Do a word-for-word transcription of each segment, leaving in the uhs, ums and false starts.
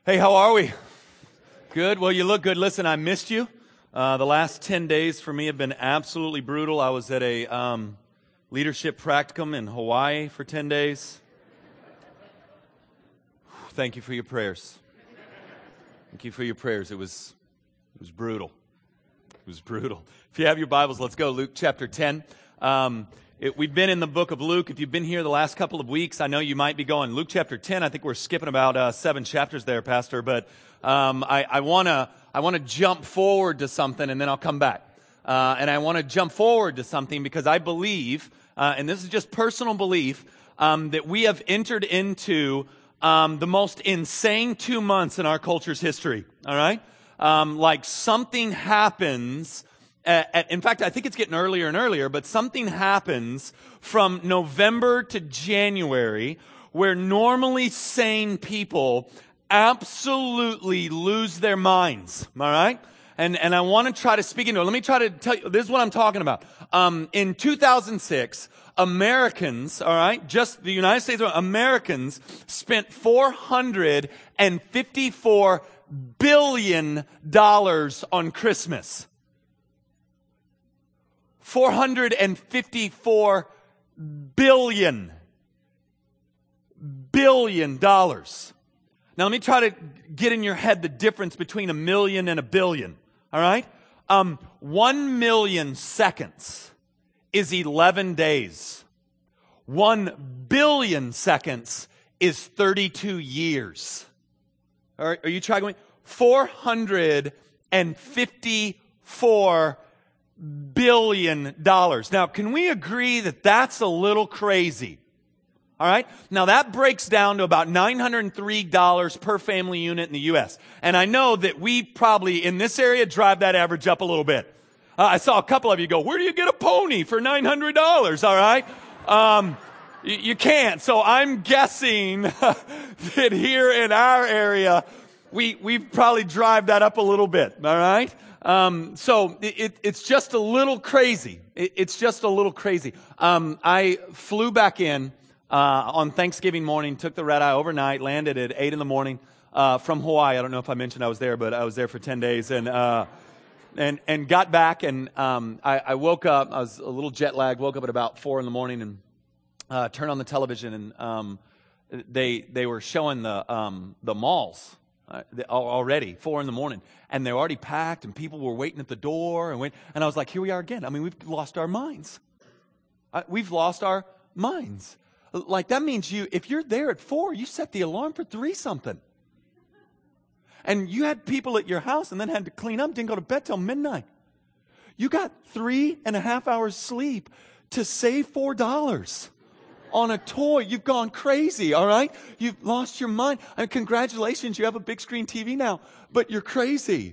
Hey, how are we? Good. Well, you look good. Listen, I missed you. Uh, the last ten days for me have been absolutely brutal. I was at a um, leadership practicum in Hawaii for ten days. Thank you for your prayers. Thank you for your prayers. It was, it was brutal. It was brutal. If you have your Bibles, let's go. Luke chapter ten. Um, It, we've been in the book of Luke. If you've been here the last couple of weeks, I know you might be going, Luke chapter ten, I think we're skipping about uh, seven chapters there, Pastor, but um, I, I want to I want to jump forward to something, and then I'll come back. Uh, and I want to jump forward to something because I believe, uh, and this is just personal belief, um, that we have entered into um, the most insane two months in our culture's history, all right? Um, like something happens... At, in fact, I think it's getting earlier and earlier, but something happens from November to January where normally sane people absolutely lose their minds, all right? And and I want to try to speak into it. Let me try to tell you, this is what I'm talking about. Um, in two thousand six, Americans, all right, just the United States of Americans spent four hundred fifty-four billion dollars on Christmas. four hundred fifty-four billion, billion dollars. Now let me try to get in your head the difference between a million and a billion, all right? Um, one million seconds is eleven days. One billion seconds is thirty-two years. All right, are you tracking me? four hundred fifty-four billion dollars. Now, can we agree that that's a little crazy? All right? Now, that breaks down to about nine hundred three dollars per family unit in the U S. And I know that we probably, in this area, drive that average up a little bit. Uh, I saw a couple of you go, where do you get a pony for nine hundred dollars? All right? Um, you, you can't. So I'm guessing that here in our area, we, we probably drive that up a little bit. All right? Um, so it, it's just a little crazy. It, it's just a little crazy. Um, I flew back in uh, on Thanksgiving morning, took the red eye overnight, landed at eight in the morning uh, from Hawaii. I don't know if I mentioned I was there, but I was there for ten days, and uh, and and got back. And um, I, I woke up. I was a little jet lagged. Woke up at about four in the morning and uh, turned on the television, and um, they they were showing the um, the malls. Uh, already, four in the morning, and they're already packed, and people were waiting at the door, and wait, and I was like, here we are again. I mean, we've lost our minds. Uh, we've lost our minds. Like, that means you, if you're there at four, you set the alarm for three something. And you had people at your house and then had to clean up, didn't go to bed till midnight. You got three and a half hours sleep to save four dollars. On a toy. You've gone crazy, all right? You've lost your mind. I mean, congratulations, you have a big screen T V now, but you're crazy.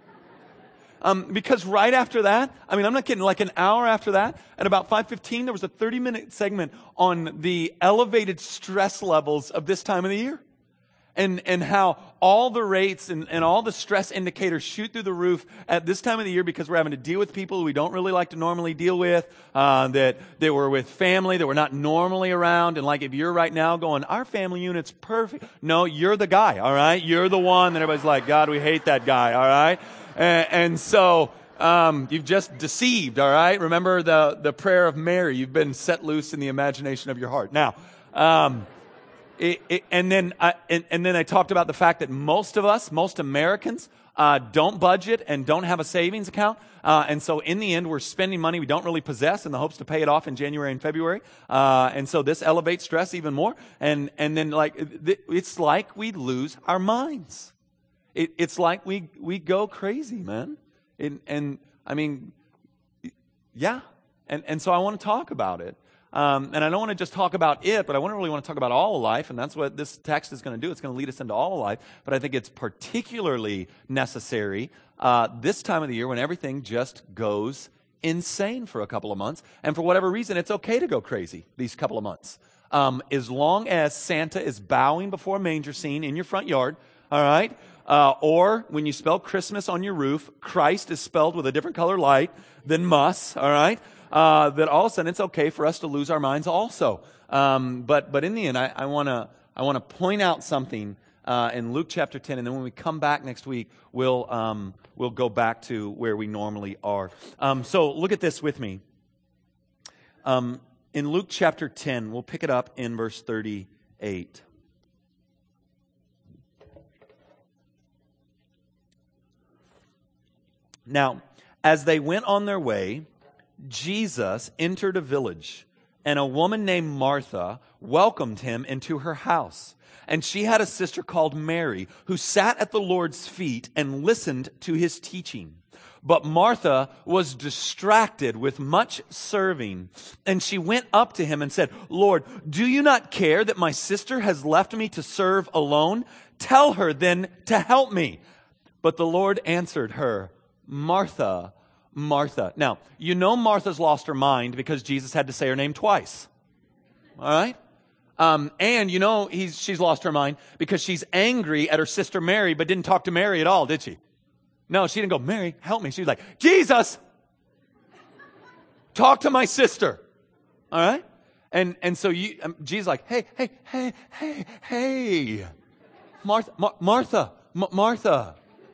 Um, because right after that, I mean, I'm not kidding, like an hour after that, at about five fifteen, there was a thirty-minute segment on the elevated stress levels of this time of the year. And and how all the rates and, and all the stress indicators shoot through the roof at this time of the year because we're having to deal with people we don't really like to normally deal with, uh, that, that we're with family that we're not normally around. And like if you're right now going, our family unit's perfect. No, you're the guy, all right? You're the one that everybody's like, God, we hate that guy, all right? And, and so um, you've just deceived, all right? Remember the, the prayer of Mary. You've been set loose in the imagination of your heart. Now, um It, it, and then I, and, and then I talked about the fact that most of us, most Americans, uh, don't budget and don't have a savings account. Uh, and so in the end, we're spending money we don't really possess in the hopes to pay it off in January and February. Uh, and so this elevates stress even more. And, and then like, it's like we lose our minds. It, it's like we, we go crazy, man. And, and I mean, yeah. And, and so I want to talk about it. Um, and I don't want to just talk about it, but I want to really want to talk about all of life, and that's what this text is going to do. It's going to lead us into all of life, but I think it's particularly necessary uh, this time of the year when everything just goes insane for a couple of months, and for whatever reason, it's okay to go crazy these couple of months. Um, as long as Santa is bowing before a manger scene in your front yard, all right, uh, or when you spell Christmas on your roof, Christ is spelled with a different color light than muss, all right, Uh, that all of a sudden it's okay for us to lose our minds also. Um, but but in the end, I want to I want to point out something uh, in Luke chapter ten. And then when we come back next week, we'll, um, we'll go back to where we normally are. Um, so look at this with me. Um, in Luke chapter ten, we'll pick it up in verse thirty-eight. Now, as they went on their way, Jesus entered a village, and a woman named Martha welcomed him into her house. And she had a sister called Mary, who sat at the Lord's feet and listened to his teaching. But Martha was distracted with much serving, and she went up to him and said, "Lord, do you not care that my sister has left me to serve alone? Tell her then to help me." But the Lord answered her, "Martha, Martha." Now, you know Martha's lost her mind because Jesus had to say her name twice. All right? Um, and you know he's, she's lost her mind because she's angry at her sister Mary, but didn't talk to Mary at all, did she? No, she didn't go, "Mary, help me." She was like, "Jesus, talk to my sister." All right? And and so you, um, Jesus like, hey, hey, hey, hey, hey. Martha, Mar- Martha, M- Martha,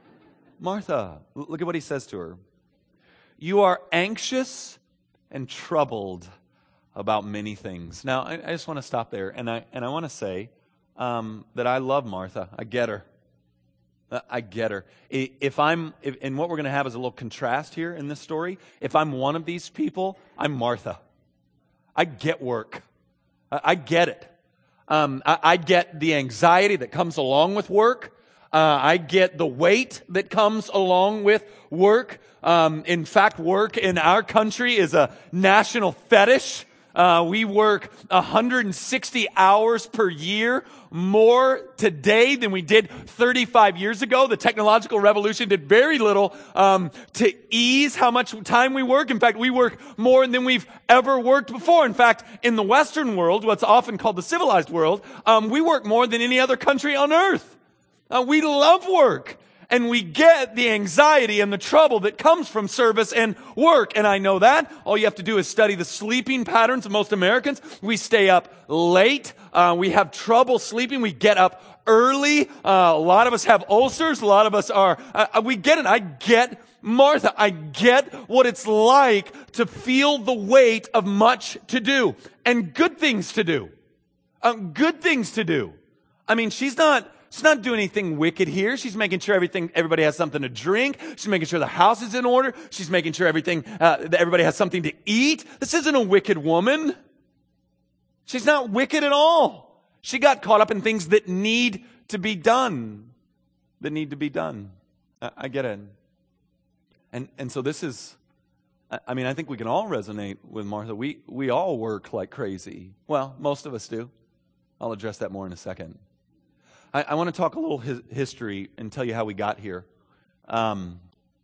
Martha. L- look at what he says to her. "You are anxious and troubled about many things." Now, I, I just want to stop there, and I and I want to say um, that I love Martha. I get her. I get her. If I'm, if, and what we're going to have is a little contrast here in this story. If I'm one of these people, I'm Martha. I get work. I, I get it. Um, I, I get the anxiety that comes along with work. Uh, I get the weight that comes along with work. Um, in fact, work in our country is a national fetish. Uh, we work one hundred sixty hours per year, more today than we did thirty-five years ago. The technological revolution did very little um, to ease how much time we work. In fact, we work more than we've ever worked before. In fact, in the Western world, what's often called the civilized world, um, we work more than any other country on earth. Uh, we love work. And we get the anxiety and the trouble that comes from service and work. And I know that. All you have to do is study the sleeping patterns of most Americans. We stay up late. Uh, we have trouble sleeping. We get up early. Uh, a lot of us have ulcers. A lot of us are, uh, we get it. I get Martha. I get what it's like to feel the weight of much to do and good things to do. Um, good things to do. I mean, she's not, She's not doing anything wicked here. She's making sure everything, everybody has something to drink. She's making sure the house is in order. She's making sure everything, uh, that everybody has something to eat. This isn't a wicked woman. She's not wicked at all. She got caught up in things that need to be done. That need to be done. I, I get it. And, and so this is, I mean, I think we can all resonate with Martha. We, we all work like crazy. Well, most of us do. I'll address that more in a second. I, I want to talk a little his, history and tell you how we got here. Um,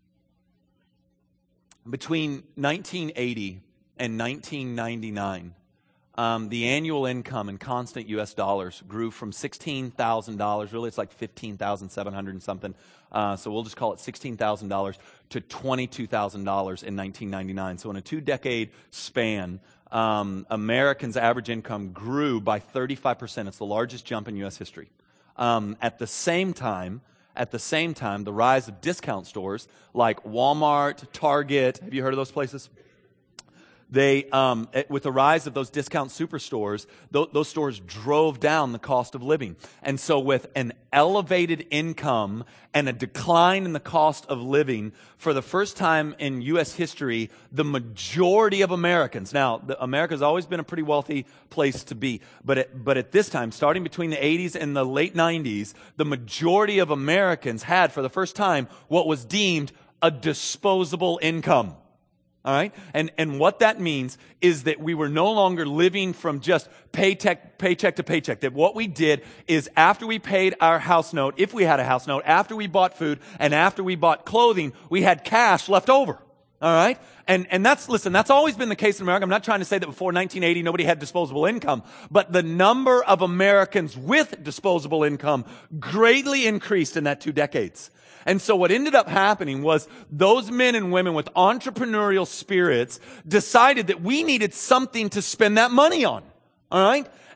between nineteen eighty and nineteen ninety-nine, um, the annual income in constant U S dollars grew from sixteen thousand dollars, really it's like fifteen thousand seven hundred and something, uh, so we'll just call it sixteen thousand dollars, to twenty-two thousand dollars in nineteen ninety-nine. So in a two-decade span, um, Americans' average income grew by thirty-five percent. It's the largest jump in U S history. Um, at the same time, at the same time, the rise of discount stores like Walmart, Target, have you heard of those places? They, um, with the rise of those discount superstores, th- those stores drove down the cost of living. And so with an elevated income and a decline in the cost of living, for the first time in U S history, the majority of Americans, now, the, America's always been a pretty wealthy place to be, but at, but at this time, starting between the eighties and the late nineties, the majority of Americans had, for the first time, what was deemed a disposable income. All right? And and what that means is that we were no longer living from just paycheck, paycheck to paycheck. That what we did is after we paid our house note, if we had a house note, after we bought food, and after we bought clothing, we had cash left over. All right? And and that's, listen, that's always been the case in America. I'm not trying to say that before nineteen eighty nobody had disposable income, but the number of Americans with disposable income greatly increased in that two decades. And so what ended up happening was those men and women with entrepreneurial spirits decided that we needed something to spend that money on. All right?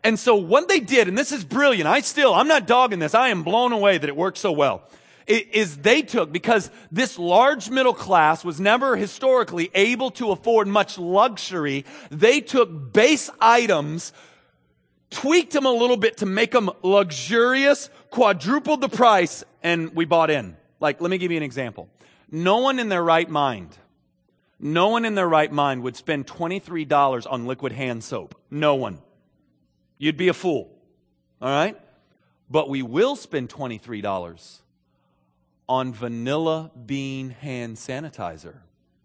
And so what they did, and this is brilliant, I still, I'm not dogging this, I am blown away that it worked so well, is they took, because this large middle class was never historically able to afford much luxury, they took base items, tweaked them a little bit to make them luxurious, quadrupled the price, and we bought in. Like, let me give you an example. No one in their right mind, no one in their right mind would spend twenty-three dollars on liquid hand soap. No one. You'd be a fool. All right? But we will spend twenty-three dollars on vanilla bean hand sanitizer.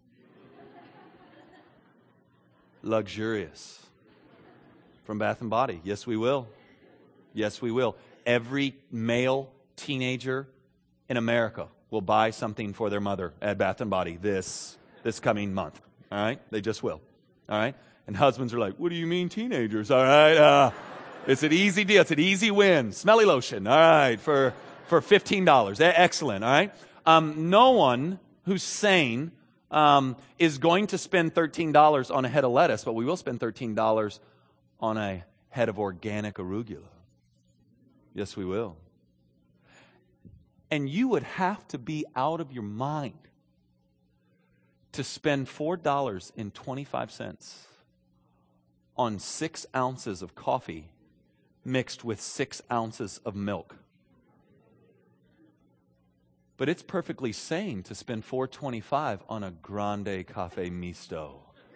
Luxurious. From Bath and Body. Yes, we will. Yes, we will. Every male teenager in America will buy something for their mother at Bath and Body this this coming month. All right? They just will. All right? And husbands are like, what do you mean teenagers? All right? Uh, it's an easy deal. It's an easy win. Smelly lotion. All right? For for fifteen dollars. Excellent. All right? Um, no one who's sane um, is going to spend thirteen dollars on a head of lettuce, but we will spend thirteen dollars on a head of organic arugula. Yes, we will. And you would have to be out of your mind to spend four dollars and twenty-five cents on six ounces of coffee mixed with six ounces of milk. But it's perfectly sane to spend four dollars and twenty-five cents on a grande cafe misto.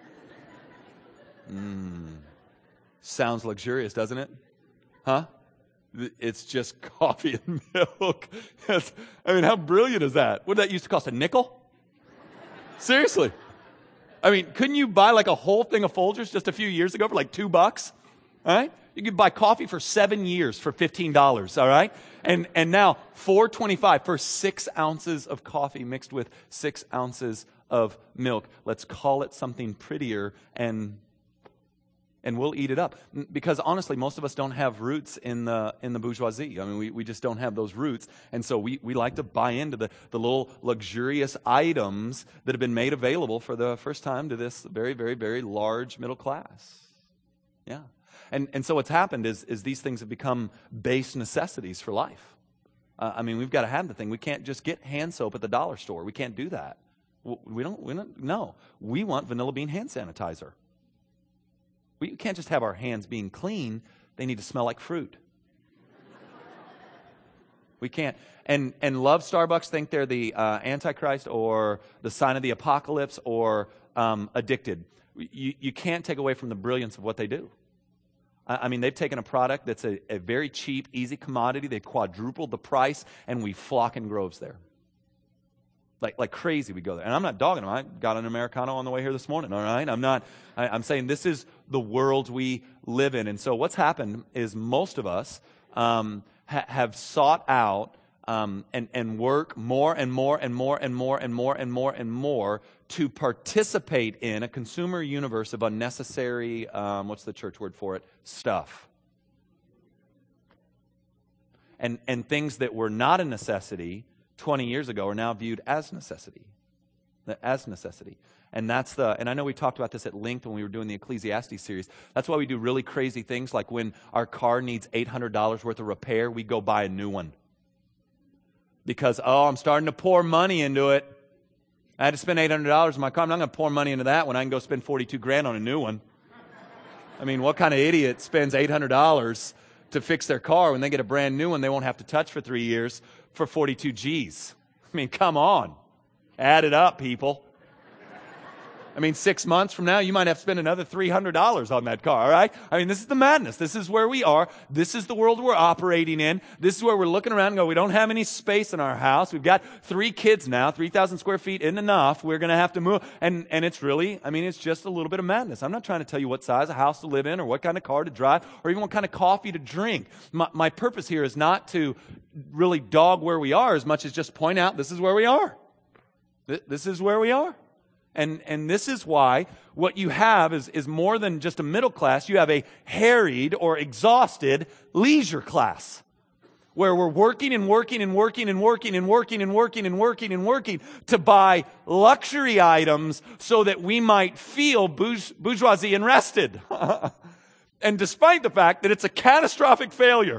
Mmm. Sounds luxurious, doesn't it? Huh? It's just coffee and milk. That's, I mean, how brilliant is that? What did that used to cost? A nickel? Seriously. I mean, couldn't you buy like a whole thing of Folgers just a few years ago for like two bucks? All right? You could buy coffee for seven years for fifteen dollars, all right? And and now four dollars and twenty-five cents for six ounces of coffee mixed with six ounces of milk. Let's call it something prettier and and we'll eat it up. Because honestly, most of us don't have roots in the in the bourgeoisie. I mean, we, we just don't have those roots. And so we, we like to buy into the, the little luxurious items that have been made available for the first time to this very, very, very large middle class. Yeah. And and so what's happened is, is these things have become base necessities for life. Uh, I mean, we've got to have the thing. We can't just get hand soap at the dollar store. We can't do that. We don't, we don't, no. We want vanilla bean hand sanitizer. We can't just have our hands being clean. They need to smell like fruit. We can't. And and love Starbucks, think they're the uh, Antichrist or the sign of the apocalypse or um, addicted. You, you can't take away from the brilliance of what they do. I, I mean, they've taken a product that's a, a very cheap, easy commodity. They've quadrupled the price, and we flock in groves there. Like like crazy, we go there. And I'm not dogging them. I got an Americano on the way here this morning, all right? I'm not, I, I'm saying this is the world we live in. And so what's happened is most of us um, ha- have sought out um, and, and work more and more and more and more and more and more and more to participate in a consumer universe of unnecessary, um, what's the church word for it? Stuff. And and things that were not a necessity twenty years ago are now viewed as necessity. As necessity. And that's the, and I know we talked about this at length when we were doing the Ecclesiastes series. That's why we do really crazy things like when our car needs eight hundred dollars worth of repair, we go buy a new one. Because, oh, I'm starting to pour money into it. I had to spend eight hundred dollars on my car. I'm not going to pour money into that when I can go spend forty-two grand on a new one. I mean, what kind of idiot spends eight hundred dollars to fix their car when they get a brand new one they won't have to touch for three years for forty-two G's? I mean, come on. Add it up, people. I mean, six months from now, you might have to spend another three hundred dollars on that car, all right? I mean, this is the madness. This is where we are. This is the world we're operating in. This is where we're looking around and go, we don't have any space in our house. We've got three kids now. three thousand square feet isn't enough. We're going to have to move. And, and it's really, I mean, it's just a little bit of madness. I'm not trying to tell you what size of house to live in or what kind of car to drive or even what kind of coffee to drink. My, my purpose here is not to really dog where we are as much as just point out this is where we are. This is where we are. And and this is why what you have is, is more than just a middle class. You have a harried or exhausted leisure class where we're working and working and working and working and working and working and working and working to buy luxury items so that we might feel bourge- bourgeoisie and rested. And despite the fact that it's a catastrophic failure,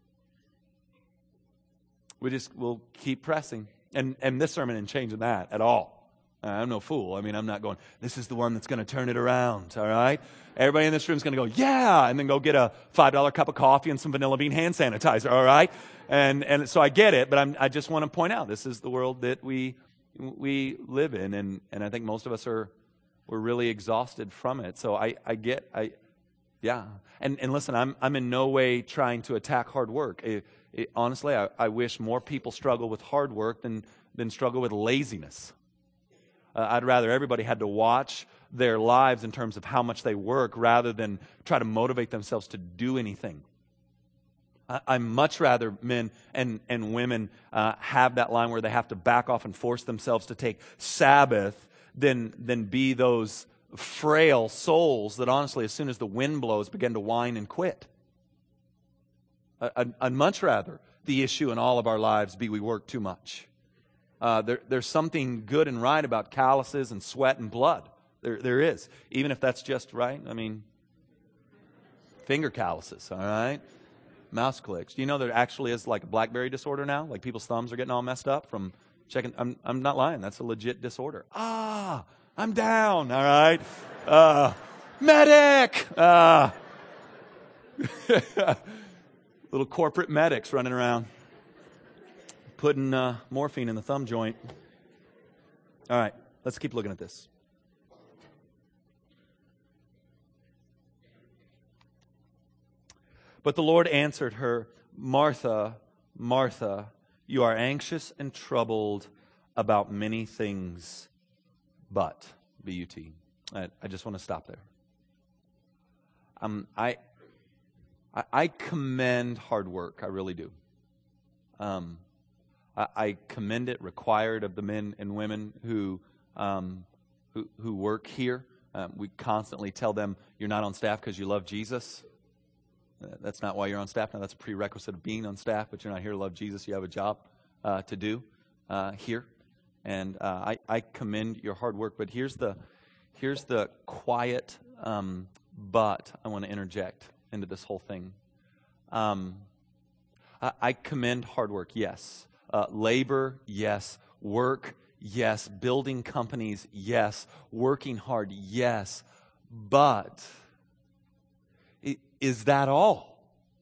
we just will keep pressing. And, and this sermon isn't changing that at all. I'm no fool. I mean, I'm not going, this is the one that's going to turn it around, all right? Everybody in this room is going to go, yeah, and then go get a five dollar cup of coffee and some vanilla bean hand sanitizer, all right? And and so I get it, but I'm, I just want to point out, this is the world that we we live in, and, and I think most of us are we're really exhausted from it. So I, I get, I yeah. And and listen, I'm I'm in no way trying to attack hard work. It, it, honestly, I, I wish more people struggle with hard work than, than struggle with laziness. Uh, I'd rather everybody had to watch their lives in terms of how much they work rather than try to motivate themselves to do anything. I, I'd much rather men and, and women uh, have that line where they have to back off and force themselves to take Sabbath than, than be those frail souls that honestly, as soon as the wind blows, begin to whine and quit. I'd, I'd much rather the issue in all of our lives be we work too much. Uh, there, there's something good and right about calluses and sweat and blood. There, there is. Even if that's just right. I mean, finger calluses, all right? Mouse clicks. Do you know there actually is like a BlackBerry disorder now? Like people's thumbs are getting all messed up from checking. I'm, I'm not lying. That's a legit disorder. Ah, I'm down, all right? Uh, medic! Uh, little corporate medics running around, putting uh, morphine in the thumb joint. All right, let's keep looking at this. But the Lord answered her, Martha, Martha, you are anxious and troubled about many things, but, B U T. I, I just want to stop there. Um, I, I, I commend hard work, I really do. Um, I, I commend it, required of the men and women who, um, who, who work here. Um, we constantly tell them, you're not on staff because you love Jesus. That's not why you're on staff. Now, that's a prerequisite of being on staff, but you're not here to love Jesus. You have a job uh, to do uh, here. And uh, I, I commend your hard work. But here's the, here's the quiet um, but I want to interject into this whole thing. Um, I, I commend hard work, yes. Uh, labor, yes. Work, yes. Building companies, yes. Working hard, yes. But is that all?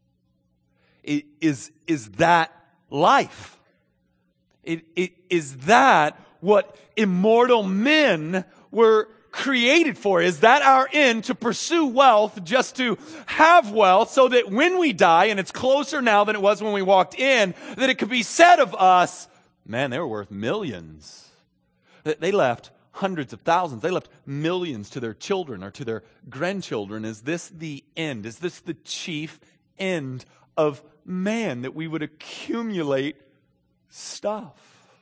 Is, is that life? It, it, is that what immortal men were created for? Is that our end, to pursue wealth, just to have wealth, so that when we die, and it's closer now than it was when we walked in, that it could be said of us, man, they were worth millions. They left hundreds of thousands. They left millions to their children or to their grandchildren. Is this the end? Is this the chief end of man, that we would accumulate stuff?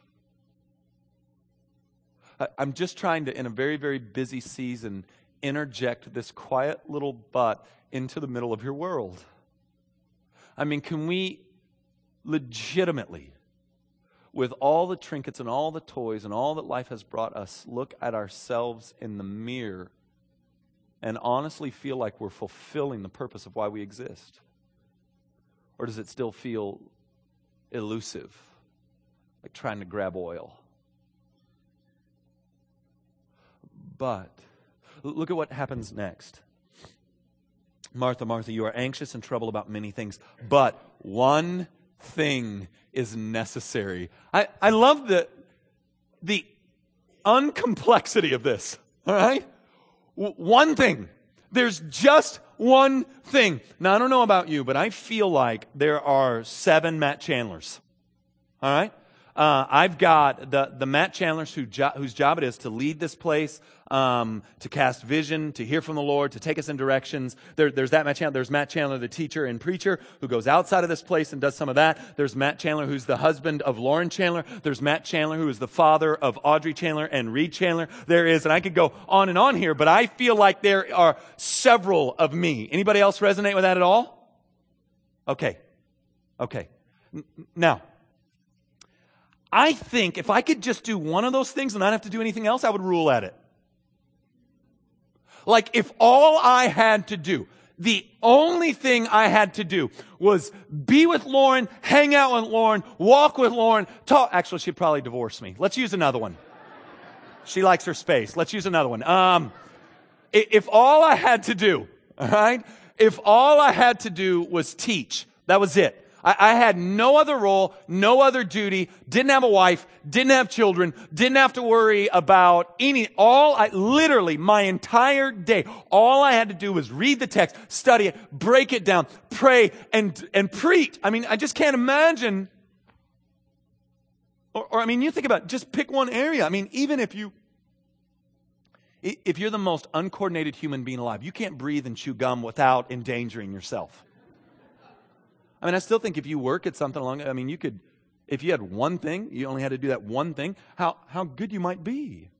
I'm just trying to, in a very, very busy season, interject this quiet little but into the middle of your world. I mean, can we legitimately, with all the trinkets and all the toys and all that life has brought us, look at ourselves in the mirror and honestly feel like we're fulfilling the purpose of why we exist? Or does it still feel elusive, like trying to grab oil? But look at what happens next. Martha, Martha, you are anxious and troubled about many things, but one thing is necessary. I, I love the, the uncomplexity of this, all right? W- one thing. There's just one thing. Now, I don't know about you, but I feel like there are seven Matt Chandlers, all right? Uh, I've got the, the Matt Chandlers who jo- whose job it is to lead this place, um, to cast vision, to hear from the Lord, to take us in directions. There, there's that Matt Chandler. There's Matt Chandler, the teacher and preacher, who goes outside of this place and does some of that. There's Matt Chandler, who's the husband of Lauren Chandler. There's Matt Chandler, who is the father of Audrey Chandler and Reed Chandler. There is, and I could go on and on here, but I feel like there are several of me. Anybody else resonate with that at all? Okay. Okay. N- now, I think if I could just do one of those things and not have to do anything else, I would rule at it. Like if all I had to do, The only thing I had to do was be with Lauren, hang out with Lauren, walk with Lauren, talk. Actually, she'd probably divorce me. Let's use another one. She likes her space. Let's use another one. Um, if all I had to do, all right, if all I had to do was teach, that was it. I, I had no other role, no other duty, didn't have a wife, didn't have children, didn't have to worry about any, all I, literally my entire day, all I had to do was read the text, study it, break it down, pray, and, and preach. I mean, I just can't imagine, or, or I mean, you think about it, just pick one area. I mean, even if you, if you're the most uncoordinated human being alive, you can't breathe and chew gum without endangering yourself. I mean, I still think if you work at something along, I mean, you could, if you had one thing, you only had to do that one thing, how, how good you might be.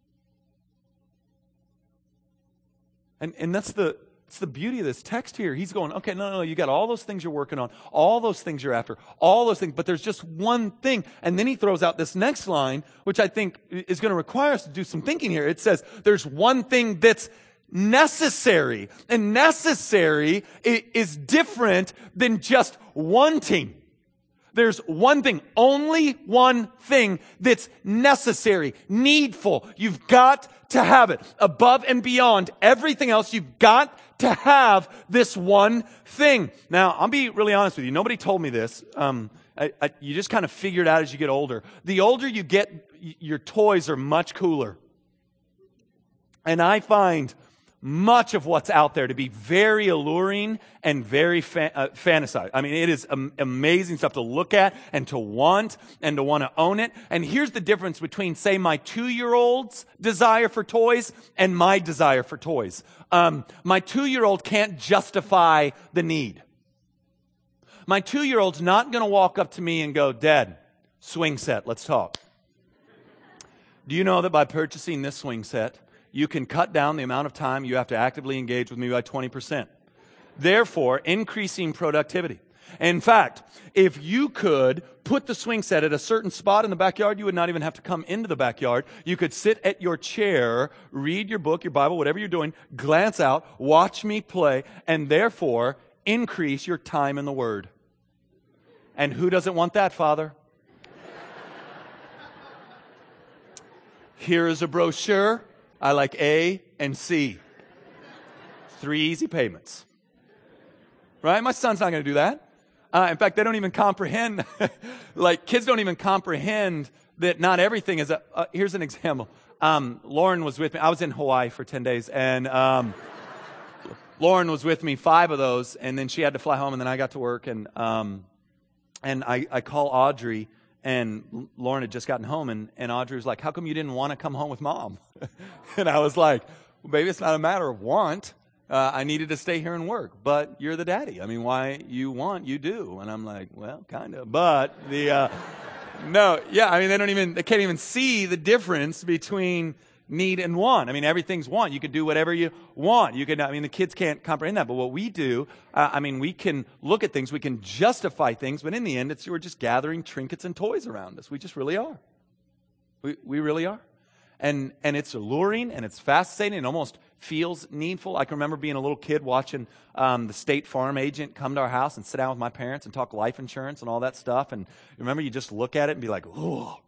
And, and that's the, that's the beauty of this text here. He's going, okay, no, no, no, you got all those things you're working on, all those things you're after, all those things, but there's just one thing. And then he throws out this next line, which I think is going to require us to do some thinking here. It says, there's one thing that's necessary. And necessary is different than just wanting. There's one thing, only one thing that's necessary, needful. You've got to have it. Above and beyond everything else, you've got to have this one thing. Now, I'll be really honest with you. Nobody told me this. Um, I, I, you just kind of figure it out as you get older. The older you get, your toys are much cooler. And I find much of what's out there to be very alluring and very fa- uh, fantasized. I mean, it is am- amazing stuff to look at and to want and to want to own it. And here's the difference between, say, my two-year-old's desire for toys and my desire for toys. Um, my two-year-old can't justify the need. My two-year-old's not going to walk up to me and go, Dad, swing set, let's talk. Do you know that by purchasing this swing set, you can cut down the amount of time you have to actively engage with me by twenty percent. Therefore, increasing productivity. In fact, if you could put the swing set at a certain spot in the backyard, you would not even have to come into the backyard. You could sit at your chair, read your book, your Bible, whatever you're doing, glance out, watch me play, and therefore increase your time in the Word. And who doesn't want that, Father? Here is a brochure. I like A and C. Three easy payments. Right? My son's not going to do that. Uh, in fact, they don't even comprehend, like kids don't even comprehend that not everything is a, uh, here's an example. Um, Lauren was with me. I was in Hawaii for ten days, and um, Lauren was with me five of those, and then she had to fly home, and then I got to work, and um, and I, I call Audrey, and Lauren had just gotten home, and, and Audrey was like, how come you didn't want to come home with Mom? And I was like, well, baby, it's not a matter of want. Uh, I needed to stay here and work, but you're the daddy. I mean, why you want, you do. And I'm like, well, kind of. But the, uh, no, yeah, I mean, they don't even, they can't even see the difference between need and want. I mean, everything's want. You can do whatever you want. You can, I mean, the kids can't comprehend that. But what we do, uh, I mean, we can look at things, we can justify things, but in the end, it's we're just gathering trinkets and toys around us. We just really are. We we really are. And and it's alluring and it's fascinating and almost feels needful. I can remember being a little kid watching um, the State Farm agent come to our house and sit down with my parents and talk life insurance and all that stuff. And remember, you just look at it and be like, oh.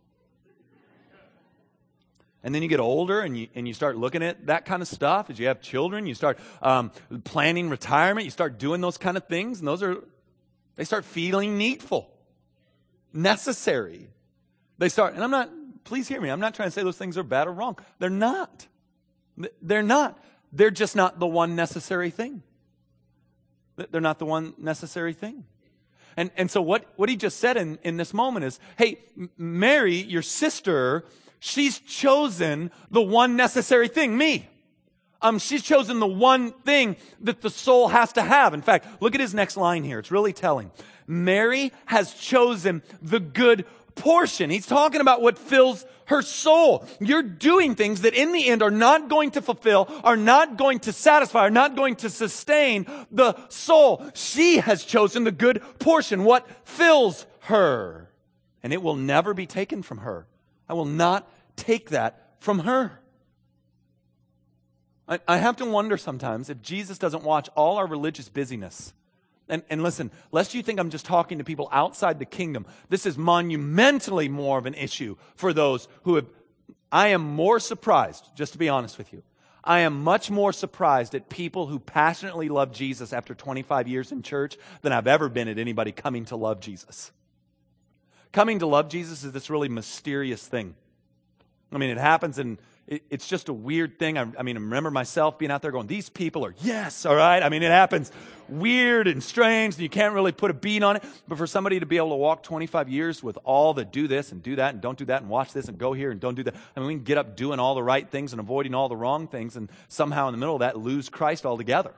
And then you get older and you and you start looking at that kind of stuff. As you have children, you start um, planning retirement. You start doing those kind of things, and those are they start feeling needful, necessary. They start, and I'm not. Please hear me. I'm not trying to say those things are bad or wrong. They're not. They're not. They're just not the one necessary thing. They're not the one necessary thing. And and so what what he just said in in this moment is, hey, Mary, your sister, she's chosen the one necessary thing, me. Um, she's chosen the one thing that the soul has to have. In fact, look at his next line here. It's really telling. Mary has chosen the good portion. He's talking about what fills her soul. You're doing things that in the end are not going to fulfill, are not going to satisfy, are not going to sustain the soul. She has chosen the good portion, what fills her. And it will never be taken from her. I will not take that from her. I, I have to wonder sometimes if Jesus doesn't watch all our religious busyness. And, and listen, lest you think I'm just talking to people outside the kingdom, this is monumentally more of an issue for those who have. I am more surprised, just to be honest with you, I am much more surprised at people who passionately love Jesus after twenty-five years in church than I've ever been at anybody coming to love Jesus. Coming to love Jesus is this really mysterious thing. I mean, it happens and it, it's just a weird thing. I, I mean, I remember myself being out there going, these people are yes, all right? I mean, it happens weird and strange and you can't really put a beat on it. But for somebody to be able to walk twenty-five years with all the do this and do that and don't do that and watch this and go here and don't do that. I mean, we can get up doing all the right things and avoiding all the wrong things and somehow in the middle of that lose Christ altogether.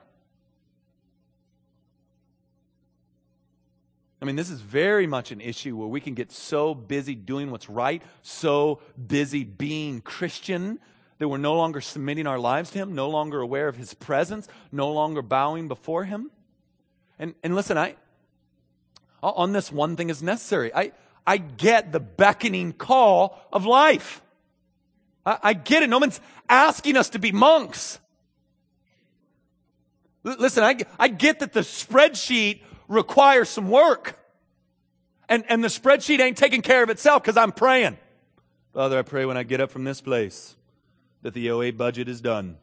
I mean, this is very much an issue where we can get so busy doing what's right, so busy being Christian, that we're no longer submitting our lives to Him, no longer aware of His presence, no longer bowing before Him. And and listen, I on this one thing is necessary. I, I get the beckoning call of life. I, I get it. No one's asking us to be monks. L- listen, I, I get that the spreadsheet requires some work. And, and the spreadsheet ain't taking care of itself because I'm praying. Father, I pray when I get up from this place that the O A budget is done.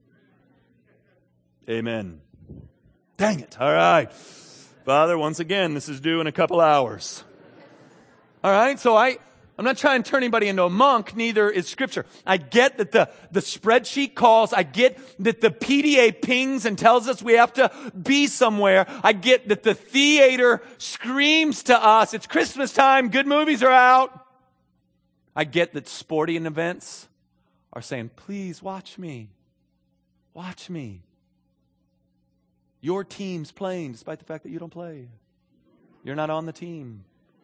Amen. Dang it. All right. Father, once again, this is due in a couple hours. All right. So I, I'm not trying to turn anybody into a monk, neither is Scripture. I get that the, the spreadsheet calls. I get that the P D A pings and tells us we have to be somewhere. I get that the theater screams to us, it's Christmas time, good movies are out. I get that sporting events are saying, please watch me. Watch me. Your team's playing despite the fact that you don't play. You're not on the team.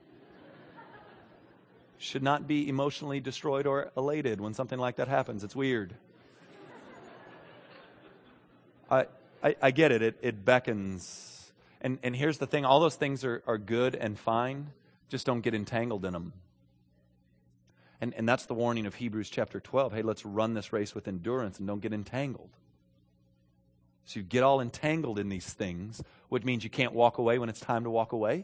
Should not be emotionally destroyed or elated when something like that happens. It's weird. I, I, I get it. It, it beckons. And, and here's the thing. All those things are, are good and fine. Just don't get entangled in them. And, and that's the warning of Hebrews chapter twelve. Hey, let's run this race with endurance and don't get entangled. So you get all entangled in these things, which means you can't walk away when it's time to walk away.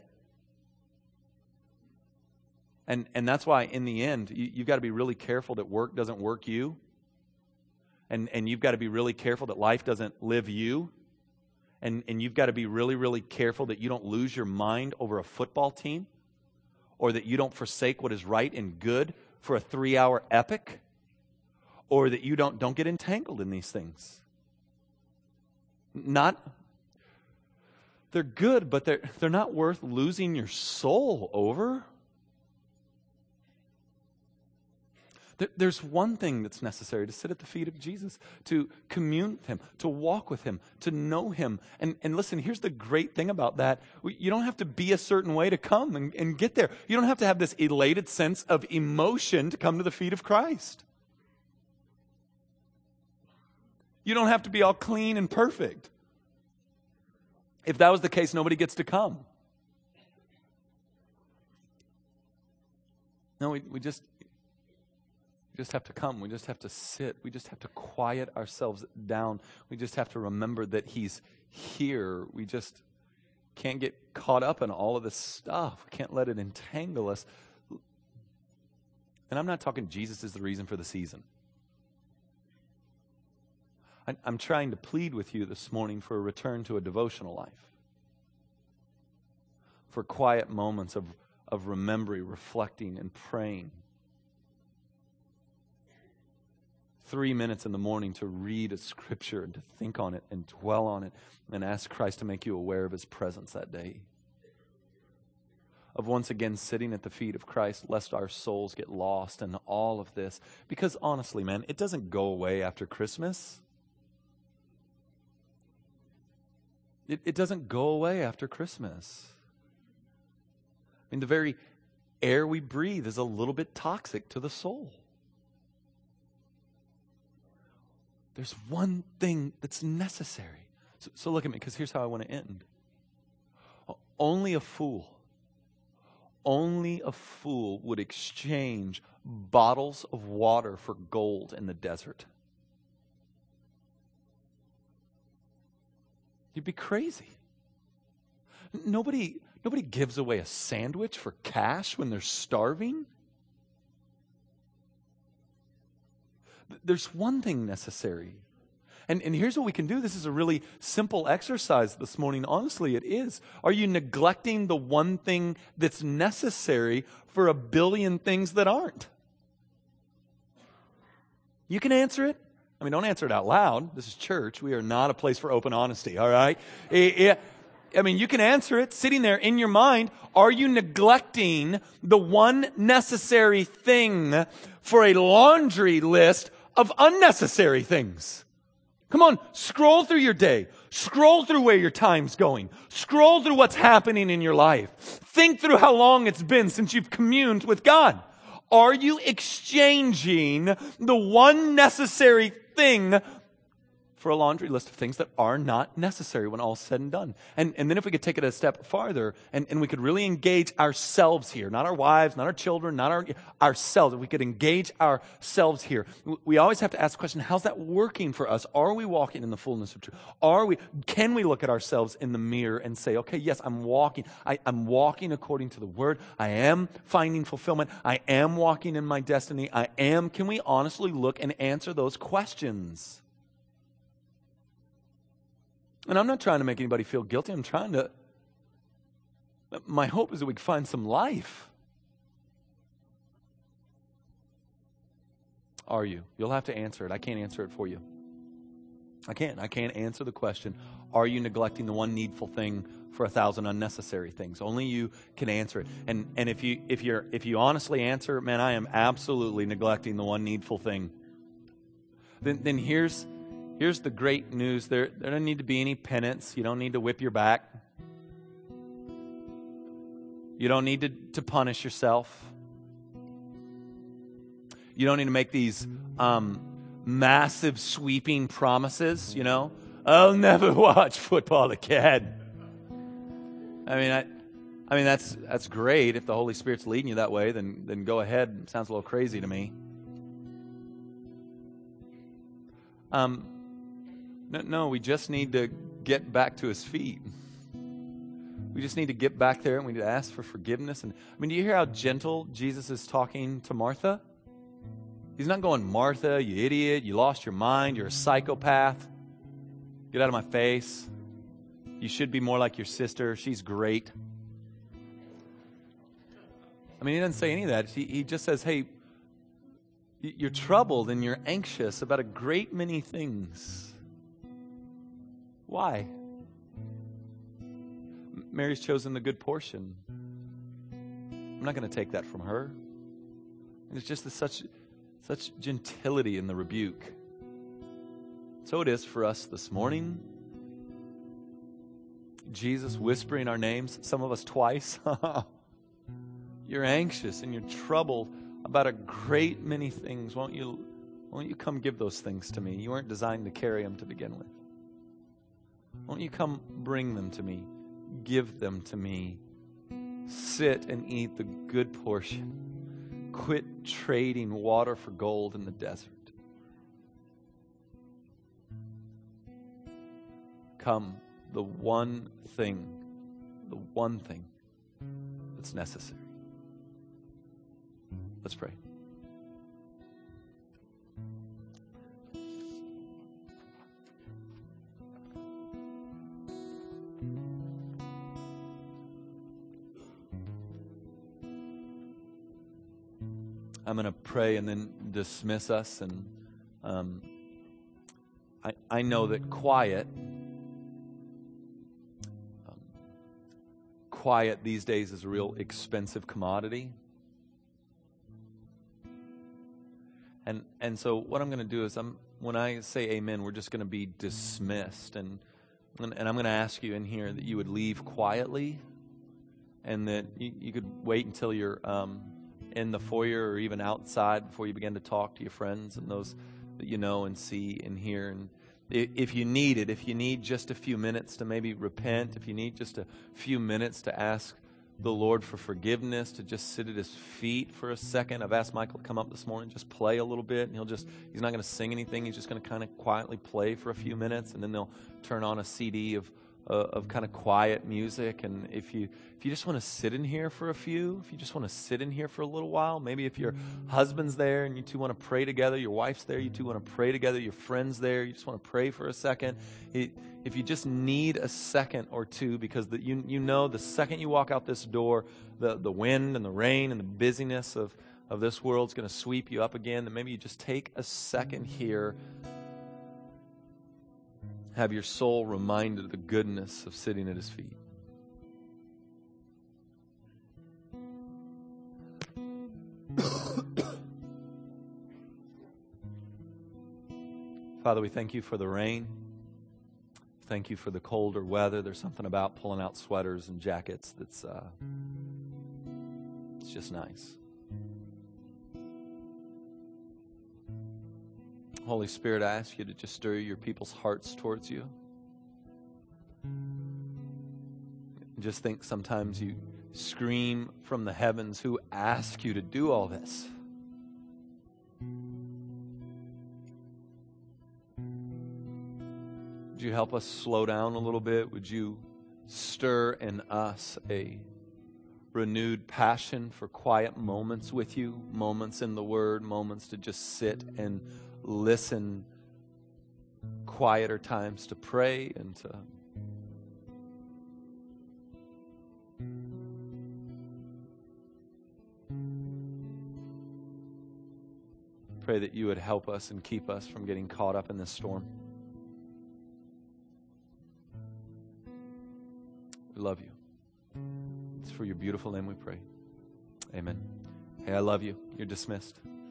And and that's why in the end, you, you've got to be really careful that work doesn't work you. And and you've got to be really careful that life doesn't live you. And and you've got to be really, really careful that you don't lose your mind over a football team. Or that you don't forsake what is right and good for a three-hour epic. Or that you don't, don't get entangled in these things. Not, they're good, but they're they're not worth losing your soul over. There's one thing that's necessary, to sit at the feet of Jesus, to commune with Him, to walk with Him, to know Him. And, and listen, here's the great thing about that. You don't have to be a certain way to come and, and get there. You don't have to have this elated sense of emotion to come to the feet of Christ. You don't have to be all clean and perfect. If that was the case, nobody gets to come. No, we, we just... We just have to come. We just have to sit. We just have to quiet ourselves down. We just have to remember that He's here. We just can't get caught up in all of this stuff. We can't let it entangle us. And I'm not talking Jesus is the reason for the season. I, I'm trying to plead with you this morning for a return to a devotional life. For quiet moments of, of remembering, reflecting, and praying. Three minutes in the morning to read a scripture and to think on it and dwell on it and ask Christ to make you aware of His presence that day. Of once again sitting at the feet of Christ, lest our souls get lost in all of this. Because honestly, man, it doesn't go away after Christmas. It, it doesn't go away after Christmas. I mean, the very air we breathe is a little bit toxic to the soul. There's one thing that's necessary. So, so look at me, because here's how I want to end. Only a fool, only a fool would exchange bottles of water for gold in the desert. You'd be crazy. Nobody, nobody gives away a sandwich for cash when they're starving. There's one thing necessary. And, and here's what we can do. This is a really simple exercise this morning. Honestly, it is. Are you neglecting the one thing that's necessary for a billion things that aren't? You can answer it. I mean, don't answer it out loud. This is church. We are not a place for open honesty, all right? It, it, I mean, you can answer it sitting there in your mind. Are you neglecting the one necessary thing for a laundry list of unnecessary things? Come on, scroll through your day. Scroll through where your time's going. Scroll through what's happening in your life. Think through how long it's been since you've communed with God. Are you exchanging the one necessary thing for a laundry list of things that are not necessary when all's said and done? And, and then if we could take it a step farther and, and we could really engage ourselves here, not our wives, not our children, not our ourselves, if we could engage ourselves here. We always have to ask the question, how's that working for us? Are we walking in the fullness of truth? Are we, can we look at ourselves in the mirror and say, okay, yes, I'm walking. I, I'm walking according to the word. I am finding fulfillment. I am walking in my destiny. I am. Can we honestly look and answer those questions? And I'm not trying to make anybody feel guilty. I'm trying to, my hope is that we can find some life. Are you? You'll have to answer it. I can't answer it for you. I can't. I can't answer the question, are you neglecting the one needful thing for a thousand unnecessary things? Only you can answer it. And and if you if you're if you honestly answer, man, I am absolutely neglecting the one needful thing. Then then here's Here's the great news. There, there doesn't need to be any penance. You don't need to whip your back. You don't need to, to punish yourself. You don't need to make these um, massive, sweeping promises, you know. I'll never watch football again. I mean, I, I mean that's that's great. If the Holy Spirit's leading you that way, then then go ahead. It sounds a little crazy to me. Um. No, no, we just need to get back to his feet. We just need to get back there and we need to ask for forgiveness. And I mean, do you hear how gentle Jesus is talking to Martha? He's not going, Martha, you idiot, you lost your mind, you're a psychopath. Get out of my face. You should be more like your sister. She's great. I mean, he doesn't say any of that. He, he just says, hey, you're troubled and you're anxious about a great many things. Why? Mary's chosen the good portion. I'm not going to take that from her. And it's just such, such gentility in the rebuke. So it is for us this morning. Jesus whispering our names, some of us twice. You're anxious and you're troubled about a great many things. Won't you, won't you come give those things to me? You weren't designed to carry them to begin with. Won't you come bring them to me? Give them to me. Sit and eat the good portion. Quit trading water for gold in the desert. Come, the one thing, the one thing that's necessary. Let's pray. I'm going to pray and then dismiss us. And um, I, I know that quiet, um, quiet these days is a real expensive commodity. And and so what I'm going to do is, I'm when I say amen, we're just going to be dismissed. And, and I'm going to ask you in here that you would leave quietly and that you, you could wait until you're... Um, in the foyer or even outside before you begin to talk to your friends and those that you know and see and hear. And if you need it, if you need just a few minutes to maybe repent, if you need just a few minutes to ask the Lord for forgiveness, to just sit at his feet for a second. I've asked Michael to come up this morning, just play a little bit, and he'll just, he's not going to sing anything. He's just going to kind of quietly play for a few minutes, and then they'll turn on a C D of uh, of kind of quiet music. And if you if you just want to sit in here for a few, if you just want to sit in here for a little while, maybe if your husband's there and you two want to pray together, your wife's there, you two want to pray together, your friend's there, you just want to pray for a second. It, if you just need a second or two, because the, you you know the second you walk out this door, the, the wind and the rain and the busyness of, of this world's going to sweep you up again, then maybe you just take a second here. Have your soul reminded of the goodness of sitting at his feet. Father, we thank you for the rain. Thank you for the colder weather. There's something about pulling out sweaters and jackets that's uh, it's just nice. Holy Spirit, I ask you to just stir your people's hearts towards you. Just think sometimes you scream from the heavens, who asked you to do all this? Would you help us slow down a little bit? Would you stir in us a renewed passion for quiet moments with you, moments in the Word, moments to just sit and listen, quieter times to pray and to pray that you would help us and keep us from getting caught up in this storm. We love you. It's for your beautiful name we pray. Amen. Hey, I love you. You're dismissed.